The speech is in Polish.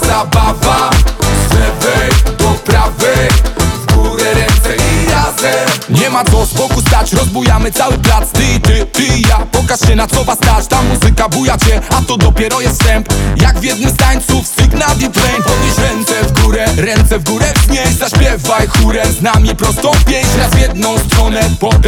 zabawa. Z lewej do prawej, w górę ręce i razem. Nie ma co z boku stać, rozbujamy cały plac. Ty i ja, pokaż się na co was stać. Ta muzyka buja cię, a to dopiero jest wstęp. Jak w jednym z tańców Signadi Plain. Podnieś ręce w górę wznieś, zaśpiewaj chórem z nami prostą pieśń. Raz w jedną stronę, potem